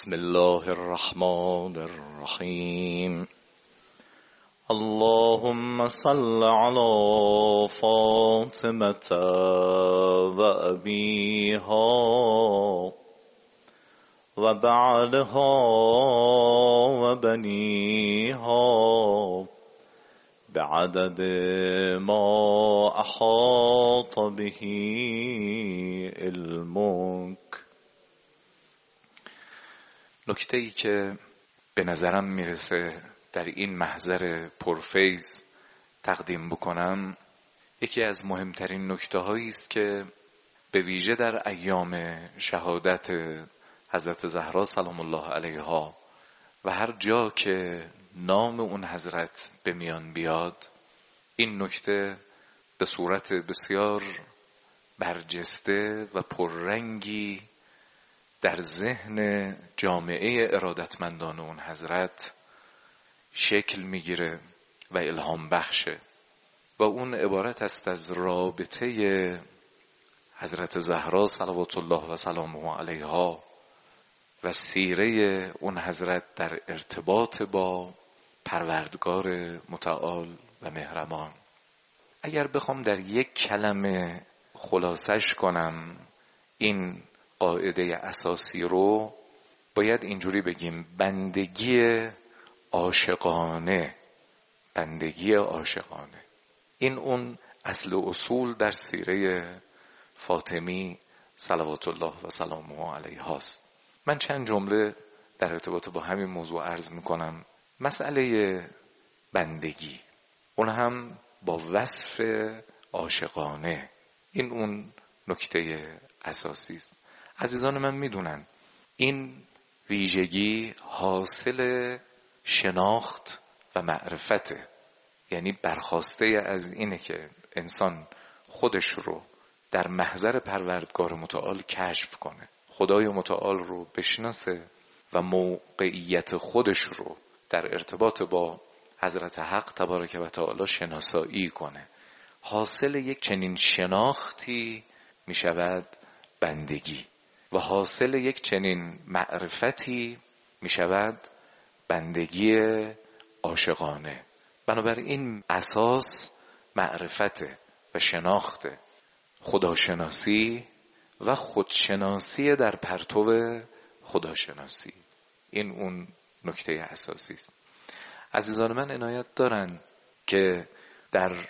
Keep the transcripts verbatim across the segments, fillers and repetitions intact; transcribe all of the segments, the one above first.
بسم الله الرحمن الرحیم. اللهم صل على فاطمة و ابیها و بعلها و بنیها بعدد ما احاط به علمک. نکته‌ای که به نظرم میرسه در این محضر پرفیض تقدیم بکنم یکی از مهمترین نکته‌هایی است که به ویژه در ایام شهادت حضرت زهرا سلام الله علیها و هر جا که نام اون حضرت به میان بیاد این نکته به صورت بسیار برجسته و پررنگی در ذهن جامعه ارادتمندان اون حضرت شکل میگیره و الهام بخشه و اون عبارت است از رابطه حضرت زهرا صلوات الله و سلامه علیها و سیره اون حضرت در ارتباط با پروردگار متعال و مهربان. اگر بخوام در یک کلمه خلاصش کنم این قاعده اساسی رو باید اینجوری بگیم: بندگی عاشقانه. بندگی عاشقانه این اون اصل اصول در سیره فاطمی صلوات الله و سلامه علیها است. من چند جمله در ارتباط با همین موضوع عرض میکنم. مسئله بندگی اون هم با وصف عاشقانه، این اون نکته اساسی است. عزیزان من میدونن این ویژگی حاصل شناخت و معرفته، یعنی برخواسته از اینه که انسان خودش رو در محضر پروردگار متعال کشف کنه، خدای متعال رو بشناسه و موقعیت خودش رو در ارتباط با حضرت حق تبارک و تعالی شناسایی کنه. حاصل یک چنین شناختی می شود بندگی و حاصل یک چنین معرفتی می شود بندگی عاشقانه. بنابراین اساس معرفته و شناخته، خداشناسی و خودشناسی در پرتو خداشناسی. این اون نکته اساسی است. عزیزان من عنایت دارن که در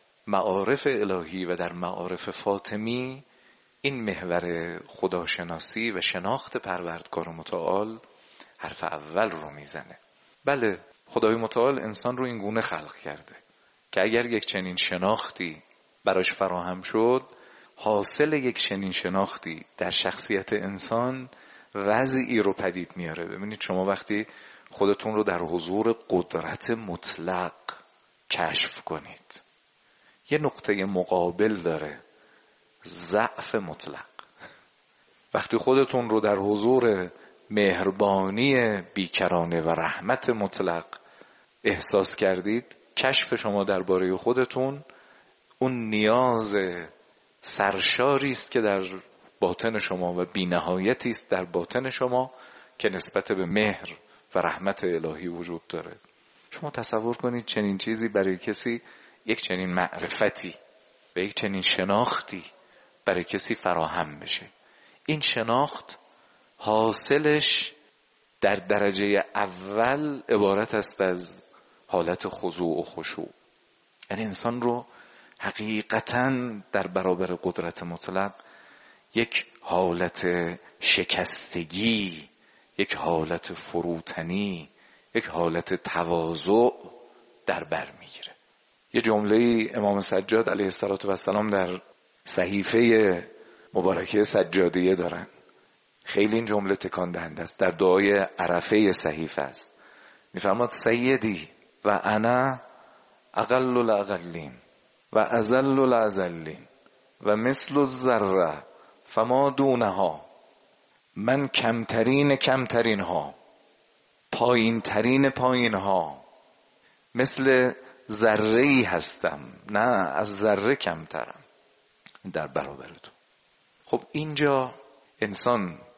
معارف الهی و در معارف فاطمی این محور خداشناسی و شناخت پروردگار متعال حرف اول رو میزنه. بله، خدای متعال انسان رو این گونه خلق کرده که اگر یک چنین شناختی براش فراهم شد، حاصل یک چنین شناختی در شخصیت انسان وضعی رو پدید میاره. ببینید شما وقتی خودتون رو در حضور قدرت مطلق کشف کنید، یه نقطه مقابل داره، ضعف مطلق. وقتی خودتون رو در حضور مهربانی بیکرانه و رحمت مطلق احساس کردید، کشف شما درباره خودتون اون نیاز سرشاری است که در باطن شما و بی‌نهایتی است در باطن شما که نسبت به مهر و رحمت الهی وجود داره. شما تصور کنید چنین چیزی برای کسی، یک چنین معرفتی و یک چنین شناختی برای کسی فراهم بشه. این شناخت حاصلش در درجه اول عبارت است از حالت خضوع و خشوع، یعنی انسان رو حقیقتاً در برابر قدرت مطلق یک حالت شکستگی، یک حالت فروتنی، یک حالت تواضع در بر میگیره. یه جمله امام سجاد علیه السلام در صحیفه مبارکه سجادیه دارن، خیلی این جمله تکان دهنده است. در دعای عرفه صحیفه است، میفرماد: سیدی و انا اقل الاقلین و اذل الاذلین و مثل الذره فما دونها. من کمترین کمترین ها، پایین ترین پایین ها، مثل ذره‌ای هستم، نه از ذره کمترم در برابر تو. خب اینجا انسان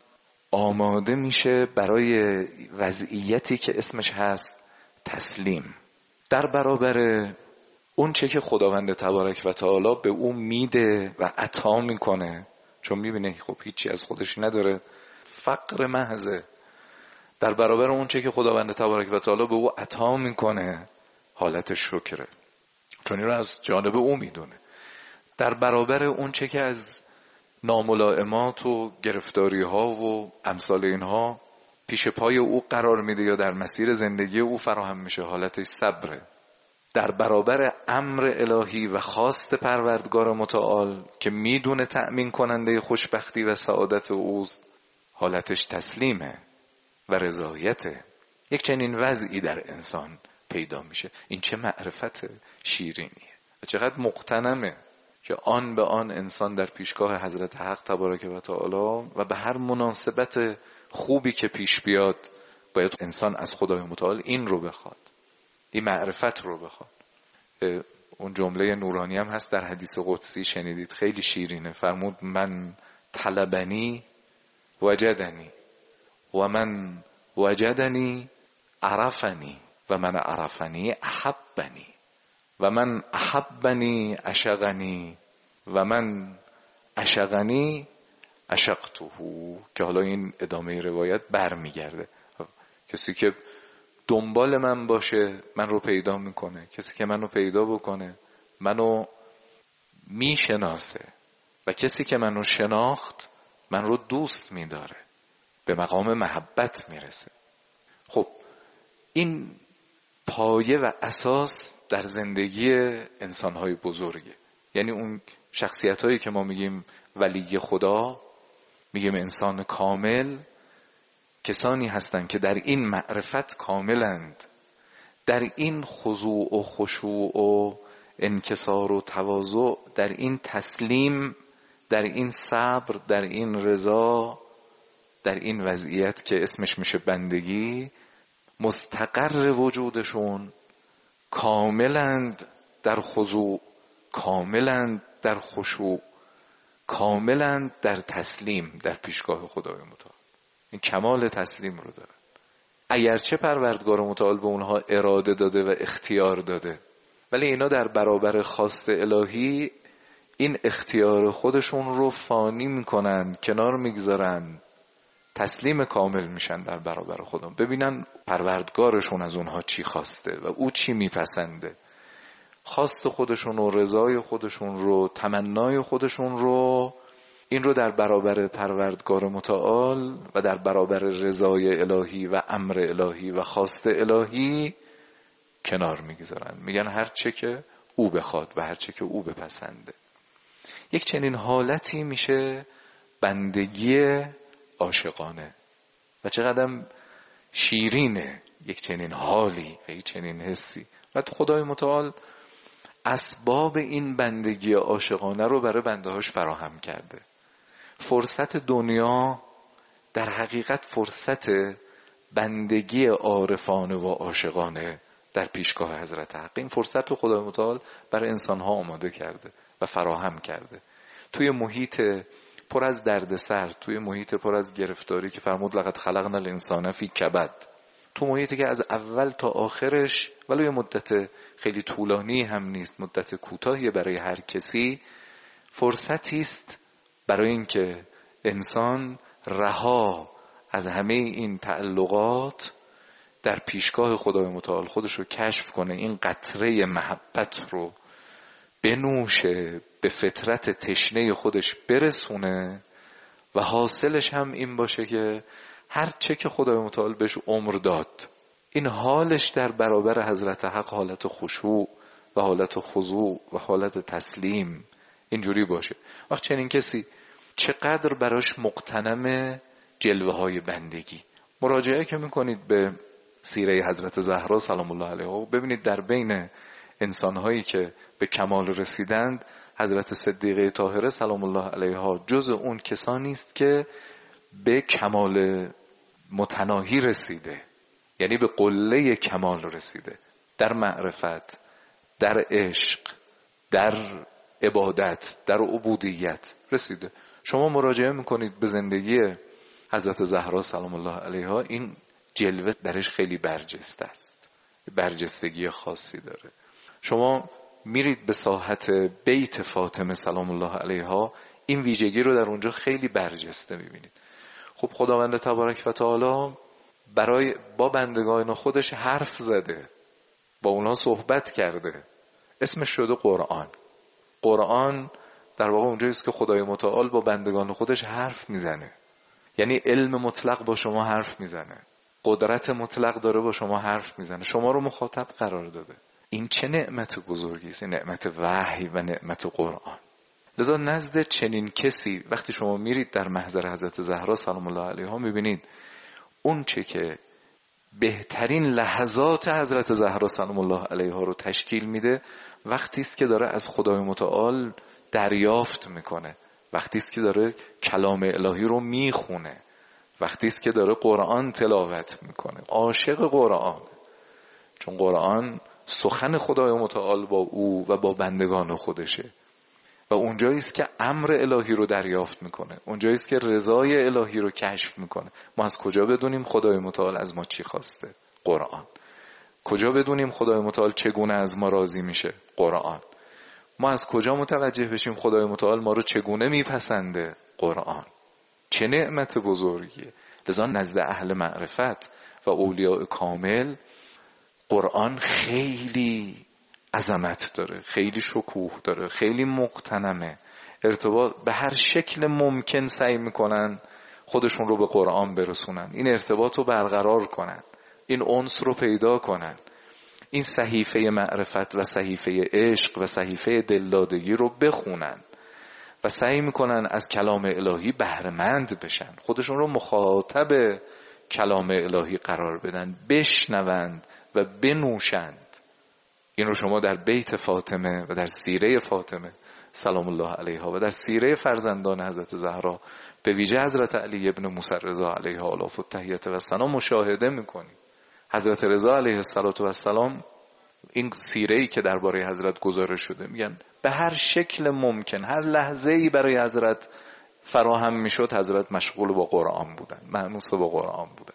آماده میشه برای وضعیتی که اسمش هست تسلیم، در برابر اون چه که خداوند تبارک و تعالی به اون میده و عطا میکنه، چون میبینه خب هیچی از خودش نداره، فقر محضه. در برابر اون چه که خداوند تبارک و تعالی به او عطا میکنه حالت شکره، چون این رو از جانب او میدونه. در برابر اون چه که از ناملائمات و گرفتاری ها و امثال اینها پیش پای او قرار میده یا در مسیر زندگی او فراهم میشه، حالتش صبره. در برابر امر الهی و خواست پروردگار متعال که میدونه تأمین کننده خوشبختی و سعادت اوست، حالتش تسلیمه و رضایته. یک چنین وضعی در انسان پیدا میشه. این چه معرفت شیرینیه و چقدر مغتنمه که آن به آن انسان در پیشگاه حضرت حق تبارک و تعالی و به هر مناسبت خوبی که پیش بیاد باید انسان از خدای متعال این رو بخواد، این معرفت رو بخواد. اون جمله نورانی هم هست در حدیث قدسی، شنیدید، خیلی شیرینه. فرمود من طلبنی وجدنی و من وجدنی عرفنی و من عرفنی احبنی و من احبنی عشقنی و من عشقنی عشقته. که حالا این ادامه روایت برمیگرده، کسی که دنبال من باشه من رو پیدا میکنه، کسی که منو پیدا بکنه منو میشناسه و کسی که منو شناخت من رو دوست میداره، به مقام محبت میرسه. خب این پایه و اساس در زندگی انسانهای بزرگه. یعنی اون شخصیت هایی که ما میگیم ولی خدا، میگیم انسان کامل، کسانی هستند که در این معرفت کاملند، در این خضوع و خشوع و انکسار و تواضع، در این تسلیم، در این صبر، در این رضا، در این وضعیت که اسمش میشه بندگی، مستقر وجودشون کاملند در خضوع، کاملند در خشوع، کاملند در تسلیم در پیشگاه خدای متعال. این کمال تسلیم رو داره. اگرچه پروردگار متعال به اونها اراده داده و اختیار داده، ولی اینا در برابر خواست الهی این اختیار خودشون رو فانی میکنن، کنار میگذارن، تسلیم کامل میشن در برابر خدا. ببینن پروردگارشون از اونها چی خواسته و او چی میپسنده. خواست خودشون و رضای خودشون رو، تمنای خودشون رو، این رو در برابر پروردگار متعال و در برابر رضای الهی و امر الهی و خواست الهی کنار میگذارن. میگن هر چه که او بخواد و هر چه که او بپسنده. یک چنین حالتی میشه بندگی عاشقانه و چقدر شیرینه یک چنین حالی و یک چنین حسی. و خدای متعال اسباب این بندگی عاشقانه رو برای بنده هاش فراهم کرده. فرصت دنیا در حقیقت فرصت بندگی عارفانه و عاشقانه در پیشگاه حضرت حق. این فرصت رو خدای متعال برای انسان ها آماده کرده و فراهم کرده. توی محیط پر از دردسر، توی محیط پر از گرفتاری که فرمود لقد خلقنا الانسان فی کبد، تو محیطی که از اول تا آخرش ولو یه مدت خیلی طولانی هم نیست، مدت کوتاهی برای هر کسی، فرصتی است برای اینکه انسان رها از همه این تعلقات در پیشگاه خدای متعال خودش رو کشف کنه، این قطره محبت رو بنوشه، به فطرت تشنه خودش برسونه و حاصلش هم این باشه که هر چه که خدای متعال بهش عمر داد، این حالش در برابر حضرت حق حالت خشوع و حالت خضوع و حالت تسلیم اینجوری باشه. وقت چنین کسی چقدر براش مغتنم جلوه های بندگی. مراجعه که میکنید به سیره حضرت زهرا سلام الله علیها ببینید در بین انسانهایی که به کمال رسیدند حضرت صدیقه طاهره سلام الله علیها جز اون کسانی است که به کمال متناهی رسیده، یعنی به قله کمال رسیده در معرفت، در عشق، در عبادت، در عبودیت رسیده. شما مراجعه میکنید به زندگی حضرت زهرا سلام الله علیها این جلوه درش خیلی برجسته است، برجستگی خاصی داره. شما میرید به ساحت بیت فاطمه سلام الله علیها، این ویژگی رو در اونجا خیلی برجسته میبینید. خب خداوند تبارک و تعالی برای با بندگان خودش حرف زده، با اونها صحبت کرده، اسمش شده قرآن. قرآن در واقع اونجایی است که خدای متعال با بندگان خودش حرف میزنه، یعنی علم مطلق با شما حرف میزنه، قدرت مطلق داره با شما حرف میزنه، شما رو مخاطب قرار داده. این چه نعمت بزرگی است، این نعمت وحی و نعمت قرآن. لذا نزد چنین کسی وقتی شما میرید در محضر حضرت زهرا سلام الله علیها، میبینید اون چه که بهترین لحظات حضرت زهرا سلام الله علیها رو تشکیل میده، وقتی است که داره از خدای متعال دریافت میکنه، وقتی است که داره کلام الهی رو میخونه، وقتی است که داره قرآن تلاوت میکنه. عاشق قرآن، چون قرآن سخن خدای متعال با او و با بندگان خودشه و اونجایی است که امر الهی رو دریافت میکنه، اونجایی است که رضای الهی رو کشف میکنه. ما از کجا بدونیم خدای متعال از ما چی خواسته؟ قرآن. کجا بدونیم خدای متعال چگونه از ما راضی میشه؟ قرآن. ما از کجا متوجه بشیم خدای متعال ما رو چگونه میپسنده؟ قرآن. چه نعمت بزرگیه. لذا نزد اهل معرفت و اولیاء کامل قرآن خیلی عظمت داره، خیلی شکوه داره، خیلی مقتنمه. ارتباط به هر شکل ممکن سعی میکنن خودشون رو به قرآن برسونن، این ارتباط رو برقرار کنن، این انس رو پیدا کنن، این صحیفه معرفت و صحیفه عشق و صحیفه دلدادگی رو بخونن و سعی میکنن از کلام الهی بهره‌مند بشن، خودشون رو مخاطب کلام الهی قرار بدن، بشنوند و بنوشند. این رو شما در بیت فاطمه و در سیره فاطمه سلام الله علیها و در سیره فرزندان حضرت زهرا به ویژه حضرت علی ابن موسی رضا علیه آلاف التحیت و السلام مشاهده میکنید. حضرت رضا علیه السلام این سیره‌ای که درباره حضرت گزارش شده میگن به هر شکل ممکن، هر لحظه‌ای برای حضرت فراهم میشد حضرت مشغول با قرآن بودن، مأنوس با قرآن بودن.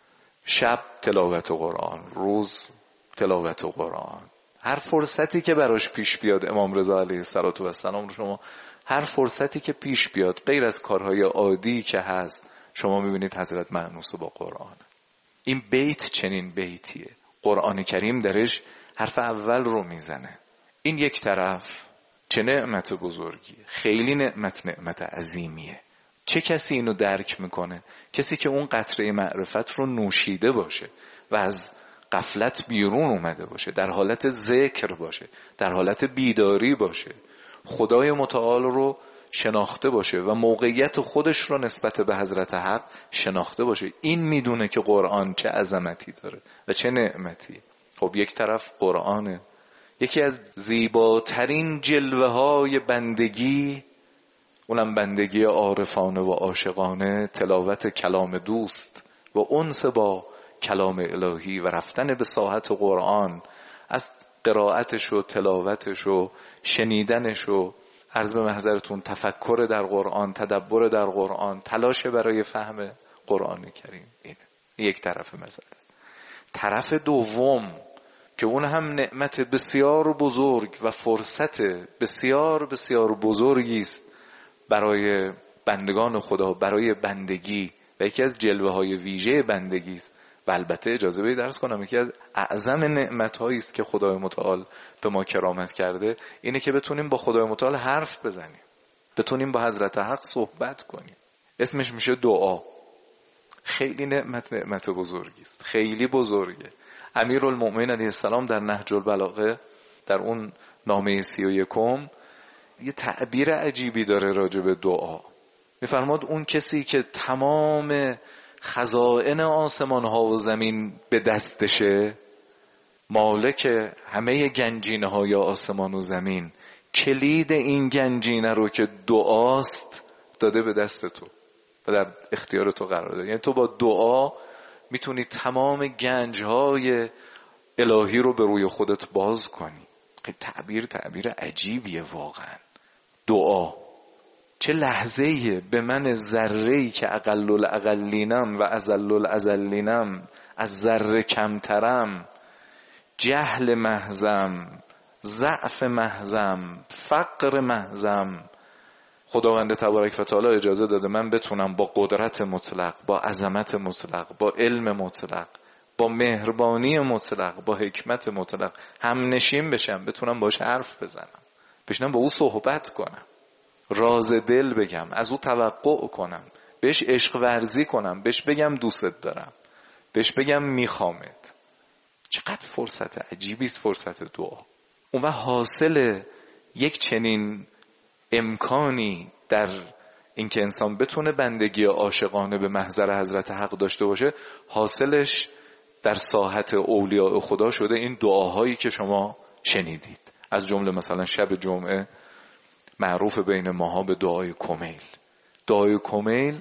شب تلاوت قرآن، روز تلاوت قرآن. هر فرصتی که براش پیش بیاد امام رضا علیه السلام رو شما هر فرصتی که پیش بیاد غیر از کارهای عادی که هست شما میبینید حضرت مأنوس با قرآن. این بیت چنین بیتیه، قرآن کریم درش حرف اول رو میزنه. این یک طرف چه نعمت بزرگی، خیلی نعمت نعمت عظیمیه. چه کسی اینو درک میکنه؟ کسی که اون قطره معرفت رو نوشیده باشه و از غفلت بیرون اومده باشه، در حالت ذکر باشه، در حالت بیداری باشه، خدای متعال رو شناخته باشه و موقعیت خودش رو نسبت به حضرت حق شناخته باشه. این میدونه که قرآن چه عظمتی داره و چه نعمتی. خب یک طرف قرآنه، یکی از زیباترین جلوه های بندگی، اونم بندگی عارفانه و عاشقانه، تلاوت کلام دوست و انس با کلام الهی و رفتن به ساحت قرآن، از قرائتش و تلاوتش و شنیدنش و عرض به محضرتون تفکر در قرآن، تدبر در قرآن، تلاش برای فهم قرآن کریم. اینه یک طرف مسئله. طرف دوم که اون هم نعمت بسیار بزرگ و فرصت بسیار بسیار بزرگی است برای بندگان خدا، برای بندگی و یکی از جلوه های ویژه بندگی است. و البته اجازه بدید درس کنم یکی از اعظم نعمت هایی است که خدای متعال به ما کرامت کرده اینه که بتونیم با خدای متعال حرف بزنیم، بتونیم با حضرت حق صحبت کنیم. اسمش میشه دعا. خیلی نعمت نعمت بزرگی است، خیلی بزرگه. امیرالمؤمنین علیه السلام در نهج البلاغه در اون نامه سی و یکم یه تعبیر عجیبی داره راجع به دعا. میفرماد اون کسی که تمام خزائن آسمان ها و زمین به دستشه، مالک همه گنجینه های آسمان و زمین، کلید این گنجینه رو که دعاست داده به دست تو و در اختیار تو قرار داده. یعنی تو با دعا میتونی تمام گنج های الهی رو به روی خودت باز کنی. تعبیر تعبیر عجیبیه واقعا. دعا چه لحظه‌ایه به من ذره‌ای که اقل الاقلینم و اذل الاذلینم، از ذره کمترم، جهل محضم، ضعف محضم، فقر محضم، خداوند تبارک و تعالی اجازه داده من بتونم با قدرت مطلق، با عظمت مطلق، با علم مطلق، با مهربانی مطلق، با حکمت مطلق هم نشین بشم، بتونم باش حرف بزنم، بشنم با او صحبت کنم، راز دل بگم، از او توقع کنم، بهش عشق ورزی کنم، بهش بگم دوست دارم، بهش بگم میخوامت. چقدر فرصت عجیبی است فرصت دعا. اون وقت حاصل یک چنین امکانی در اینکه انسان بتونه بندگی عاشقانه به محضر حضرت حق داشته باشه، حاصلش در ساحت اولیاء خدا شده این دعاهایی که شما شنیدید، از جمله مثلا شب جمعه معروف بین ماها به دعای کمیل. دعای کمیل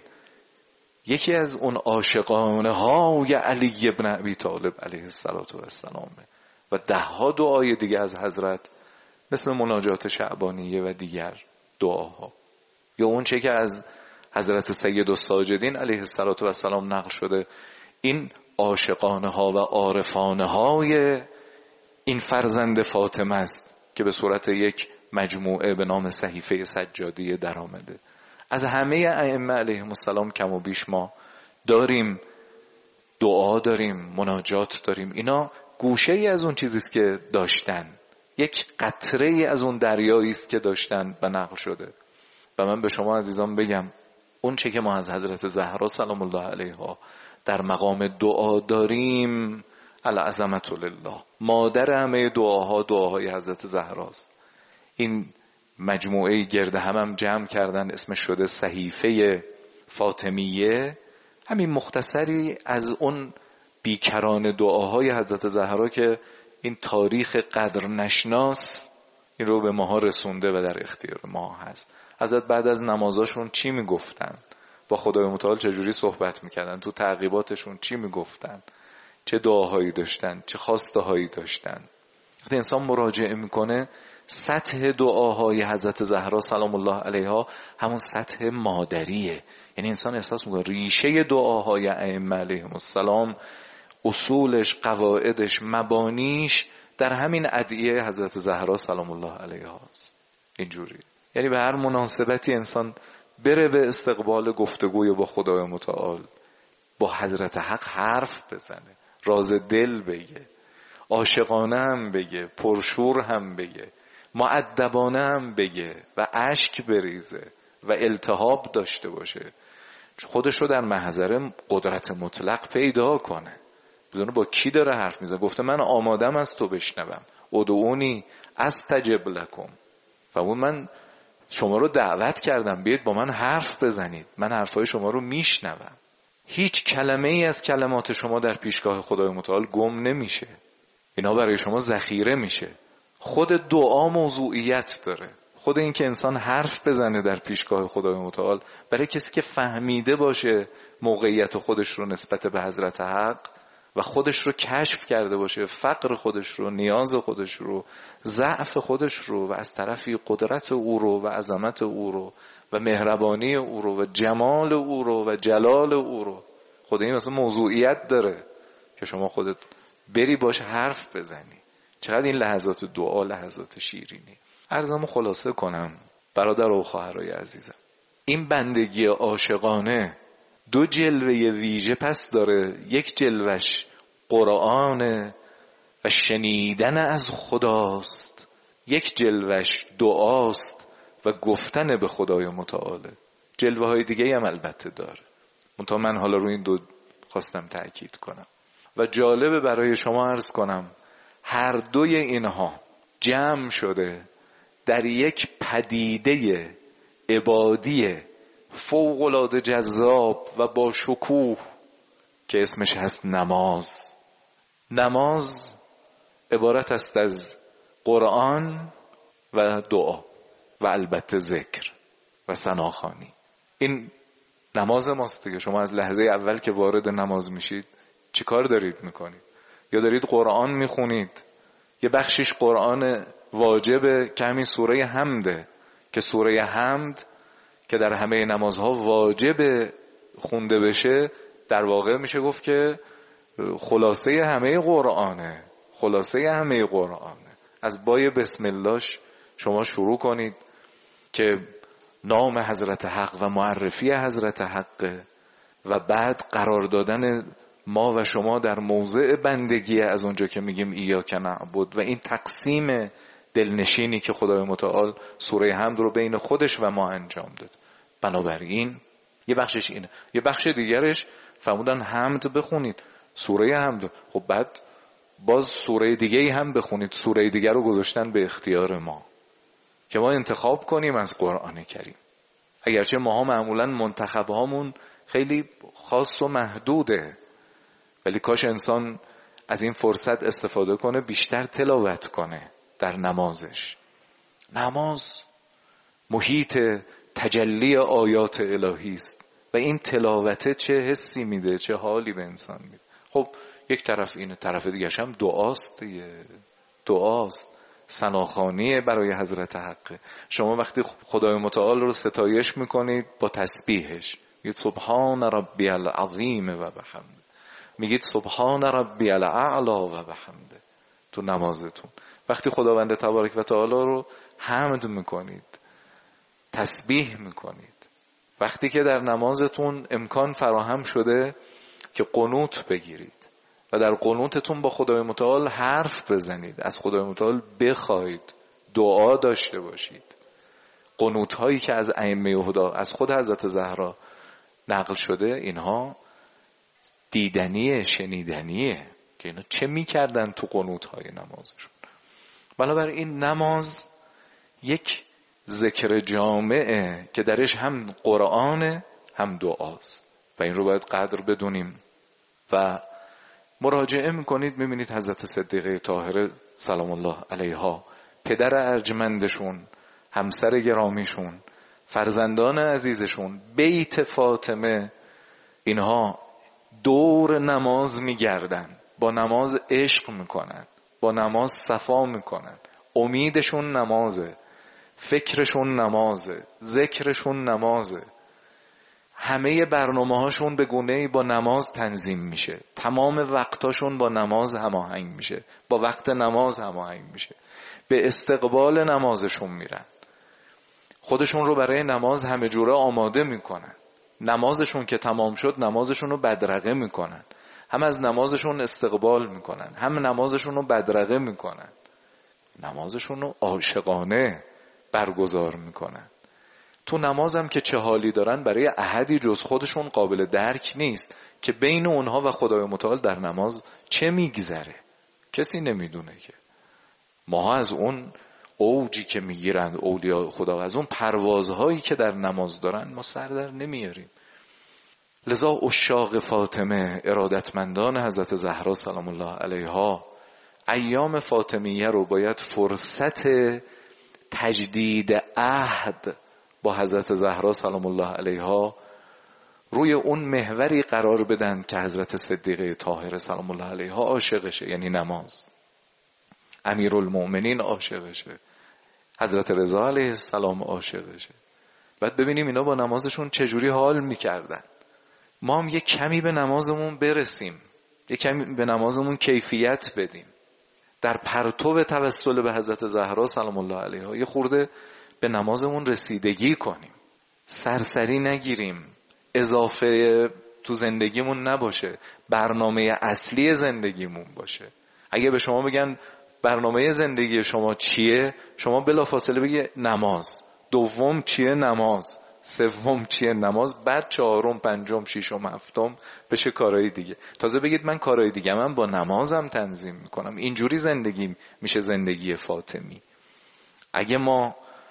یکی از اون عاشقانه های علی ابن ابی طالب علیه السلام و ده ها دعای دیگه از حضرت، مثل مناجات شعبانیه و دیگر دعاها، یا اون چه که از حضرت سید الساجدین علیه السلام نقل شده. این عاشقانه ها و عارفانه های این فرزند فاطمه است که به صورت یک مجموعه به نام صحیفه سجادیه در آمده. از همه ائمه علیهم السلام کم و بیش ما داریم، دعا داریم، مناجات داریم. اینا گوشه ای از اون چیزی است که داشتن، یک قطره ای از اون دریایی است که داشتن و نقل شده. و من به شما عزیزان بگم اون چه که ما از حضرت زهرا سلام الله علیها در مقام دعا داریم، العظمت لله، مادر همه دعاها دعاهای حضرت زهراست. این مجموعه گرد هم هم جمع کردن، اسمش شده صحیفه فاطمیه. همین مختصری از اون بیکران دعاهای حضرت زهرا که این تاریخ قدر نشناس این رو به ماها رسونده و در اختیار ما هست. حضرت بعد از نمازاشون چی میگفتن، با خدای متعال چجوری صحبت میکردن، تو تعقیباتشون چی میگفتن، چه دعاهایی داشتن، چه خواسته هایی داشتن. وقتی انسان مراجعه میکنه سطح دعاهای حضرت زهرا سلام الله علیها همون سطح مادریه. یعنی انسان احساس میکنه ریشه دعاهای ائمه علیهم السلام، اصولش، قواعدش، مبانیش در همین ادعیه حضرت زهرا سلام الله علیها است. اینجوری یعنی به هر مناسبتی انسان بره به استقبال گفتگوی با خدای متعال، با حضرت حق حرف بزنه، راز دل بگه، عاشقانه هم بگه، پرشور هم بگه، مؤدبانه هم بگه و اشک بریزه و التهاب داشته باشه، خودش رو در محضر قدرت مطلق پیدا کنه، بدونه با کی داره حرف میزنه. گفته من آمادم از تو بشنوم، ادعونی استجب لکم، و اون من شما رو دعوت کردم بیاید با من حرف بزنید، من حرفای شما رو میشنوم. هیچ کلمه ای از کلمات شما در پیشگاه خدای متعال گم نمیشه، اینا برای شما ذخیره میشه. خود دعا موضوعیت داره، خود این که انسان حرف بزنه در پیشگاه خدای متعال برای کسی که فهمیده باشه موقعیت خودش رو نسبت به حضرت حق و خودش رو کشف کرده باشه، فقر خودش رو، نیاز خودش رو، ضعف خودش رو، و از طرفی قدرت او رو و عظمت او رو و مهربانی او رو و جمال او رو و جلال او رو. خود این مثلا موضوعیت داره که شما خودت بری باش حرف بزنی. چقدر این لحظات دعا لحظات شیرینی. عرضمو خلاصه کنم برادر و خواهرای عزیزم، این بندگی عاشقانه دو جلوه ویژه پس داره. یک جلوش قرآن و شنیدن از خداست، یک جلوش دعاست و گفتن به خدای متعاله. جلوه های دیگه هم البته داره، منتها من حالا روی این دو خواستم تأکید کنم. و جالبه برای شما عرض کنم هر دوی اینها جمع شده در یک پدیده عبادی فوق‌العاده جذاب و با شکوه که اسمش هست نماز. نماز عبارت است از قرآن و دعا و البته ذکر و ثناخوانی. این نماز ماست دیگه. شما از لحظه اول که وارد نماز میشید چی کار دارید میکنید؟ یا دارید قرآن میخونید، یه بخشش قرآن واجبه که همین سوره حمده، که سوره حمد که در همه نمازها واجب خونده بشه، در واقع میشه گفت که خلاصه همه قرآنه، خلاصه همه قرآنه. از بای بسم اللهش شما شروع کنید که نام حضرت حق و معرفی حضرت حق و بعد قرار دادن ما و شما در موضع بندگی از اونجا که میگیم ایاک نعبد و این تقسیم دلنشینی که خدای متعال سوره حمد رو بین خودش و ما انجام داد. بنابراین یه بخشش اینه، یه بخش دیگرش فرمودن حمد بخونید، سوره حمد. خب بعد باز سوره دیگه ای هم بخونید، سوره دیگر رو گذاشتن به اختیار ما که ما انتخاب کنیم از قرآن کریم. اگرچه ماها معمولا منتخب هامون خیلی خاص و محدوده، ولی کاش انسان از این فرصت استفاده کنه، بیشتر تلاوت کنه در نمازش. نماز محیط تجلی آیات الهی است و این تلاوته چه حسی میده، چه حالی به انسان میده. خب یک طرف اینه، طرف دیگرش هم دعاست دیگه، دعاست، ثناخوانی برای حضرت حق. شما وقتی خدای متعال رو ستایش میکنید با تسبیحش، میگید سبحان ربی العظیم و بحمده، میگید سبحان ربی الاعلا و بحمده تو نمازتون. وقتی خداوند تبارک و تعالی رو حمد میکنید، تسبیح میکنید، وقتی که در نمازتون امکان فراهم شده که قنوت بگیرید و در قنوتتون با خدای متعال حرف بزنید، از خدای متعال بخواید، دعا داشته باشید. قنوت هایی که از ائمه هدا، از خود حضرت زهرا نقل شده، اینها دیدنیه، شنیدنیه که اینا چه میکردن تو قنوت های نمازشون. بنابراین نماز یک ذکر جامعه که درش هم قرآن هم دعاست و این رو باید قدر بدونیم. و مراجعه میکنید میبینید حضرت صدیقه طاهره سلام الله علیها، پدر ارجمندشون، همسر گرامیشون، فرزندان عزیزشون، بیت فاطمه، اینها دور نماز میگردن، با نماز عشق میکنن، با نماز صفا میکنن، امیدشون نمازه، فکرشون نمازه، ذکرشون نمازه، همه برنامه هاشون به گونه‌ای با نماز تنظیم میشه، تمام وقتاشون با نماز هماهنگ میشه، با وقت نماز هماهنگ میشه، به استقبال نمازشون میرن، خودشون رو برای نماز همه جوره آماده میکنن. نمازشون که تمام شد نمازشون رو بدرقه میکنن، هم از نمازشون استقبال میکنن، هم نمازشون رو بدرقه میکنن، نمازشون رو عاشقانه برگزار میکنن. تو نمازم که چه حالی دارن برای احدی جز خودشون قابل درک نیست که بین اونها و خدای متعال در نماز چه میگذره، کسی نمیدونه. که ما از اون اوجی که میگیرند اولیاء خدا، از اون پروازهایی که در نماز دارن ما سر در نمیاریم. لذا عشاق فاطمه، ارادتمندان حضرت زهرا سلام الله علیها، ایام فاطمیه رو باید فرصت تجدید عهد با حضرت زهرا سلام الله علیها روی اون محوری قرار بدن که حضرت صدیقه طاهره سلام الله علیها عاشقشه، یعنی نماز. امیرالمؤمنین عاشقشه، حضرت رضا علیه السلام عاشقشه. بعد ببینیم اینا با نمازشون چجوری حال میکردن. ما هم یک کمی به نمازمون برسیم، یک کمی به نمازمون کیفیت بدیم، در پرتو توسل به حضرت زهرا سلام الله علیها یه خورده به نمازمون رسیدگی کنیم، سرسری نگیریم، اضافه تو زندگیمون نباشه، برنامه اصلی زندگیمون باشه. اگه به شما بگن برنامه زندگی شما چیه، شما بلافاصله بگی نماز، دوم چیه نماز، سوم چیه نماز، بعد چهارم، پنجم، ششم، هفتم بشه کارهای دیگه. تازه بگید من کارهای دیگه من با نمازم تنظیم میکنم. اینجوری زندگی میشه زندگی فاطمی. اگه ما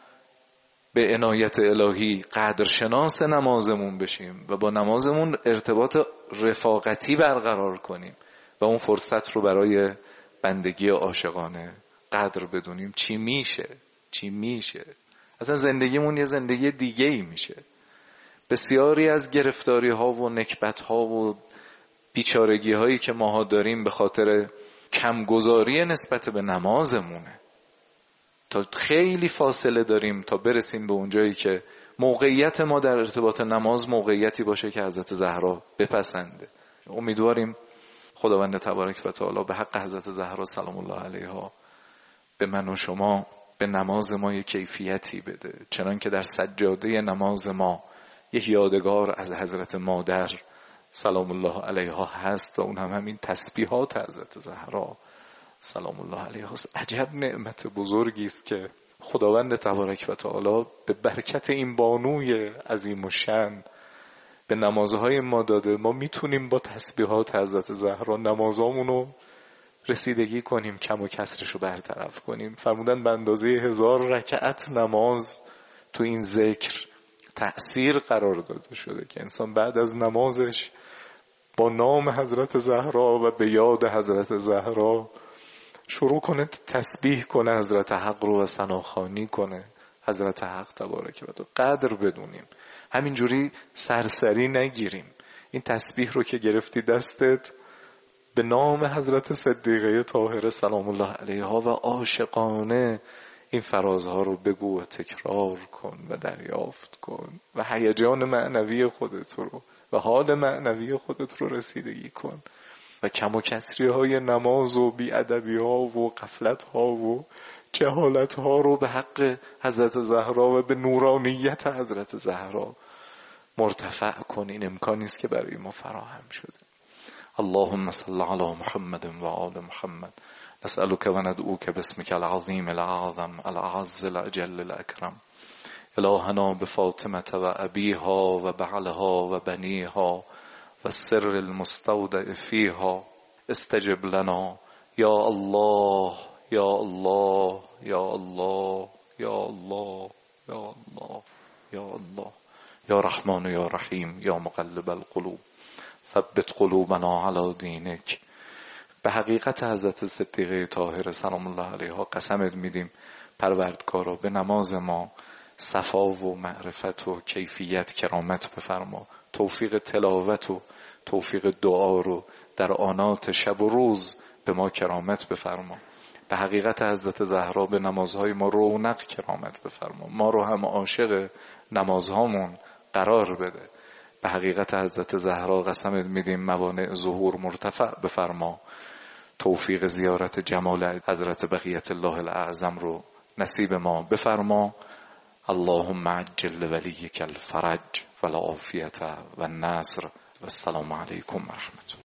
به عنایت الهی قدرشناس نمازمون بشیم و با نمازمون ارتباط رفاقتی برقرار کنیم و اون فرصت رو برای بندگی عاشقانه قدر بدونیم، چی میشه چی میشه اصلا زندگیمون یه زندگی دیگه ای میشه. بسیاری از گرفتاری ها و نکبت ها و بیچارگی هایی که ماها داریم به خاطر کمگزاری نسبت به نمازمونه. تا خیلی فاصله داریم تا برسیم به اون جایی که موقعیت ما در ارتباط نماز موقعیتی باشه که حضرت زهرا بپسنده. امیدواریم خداوند تبارک و تعالی به حق حضرت زهرا سلام الله علیها به من و شما به نماز ما یک کیفیتی بده، چنان که در سجاده نماز ما یک یادگار از حضرت مادر سلام الله علیها هست و اون هم همین تسبیحات حضرت زهرا سلام الله علیها است. عجب نعمت بزرگی است که خداوند تبارک و تعالی به برکت این بانوی عظیم و شأن به نمازهای ما داده. ما میتونیم با تسبیحات حضرت زهرا نمازامونو رسیدگی کنیم، کم و کسرشو برطرف کنیم. فرمودن به اندازه هزار رکعت نماز تو این ذکر تأثیر قرار داده شده که انسان بعد از نمازش با نام حضرت زهرا و به یاد حضرت زهرا شروع کنه تسبیح کنه، حضرت حق رو و ثناخوانی کنه، حضرت حق تبارک و تعالی قدر بدونیم، همینجوری سرسری نگیریم. این تسبیح رو که گرفتی دستت به نام حضرت صدیقه طاهره سلام الله علیها و عاشقانه این فرازها رو بگو و تکرار کن و دریافت کن و هیجان معنوی خودت رو و حال معنوی خودت رو رسیدگی کن و کم و کسری های نماز و بی‌ادبی ها و غفلت ها و جهالت ها رو به حق حضرت زهرا و به نورانیت حضرت زهرا مرتفع کن. این امکانی است که برای ما فراهم شده. اللهم صل علی محمد و آل محمد. نسألك و ندعوك باسمك العظیم الأعظم الأعز الأجل الأكرم. الهنا بفاطمة و أبيها و بعلها و بنيها و السر المستودع فيها استجب لنا یا الله یا الله یا الله یا الله یا الله یا الله یا رحمان یا رحیم یا مقلب القلوب ثبت قلوبنا علی دینک. به حقیقت حضرت صدیقه طاهره سلام الله علیها قسمت میدیم پروردگارا به نماز ما صفا و معرفت و کیفیت کرامت بفرما، توفیق تلاوت و توفیق دعا رو در آنات شب و روز به ما کرامت بفرما. به حقیقت حضرت زهرا به نمازهای ما رونق کرامت بفرما، ما رو هم عاشق نمازهامون قرار بده. به حقیقت حضرت زهرا قسمت میدیم موانع ظهور مرتفع بفرما، توفیق زیارت جمال حضرت بقیت الله الاعظم رو نصیب ما بفرما. اللهم عجل لولیک الفرج و العافیت و النصر و السلام علیکم و رحمت الله.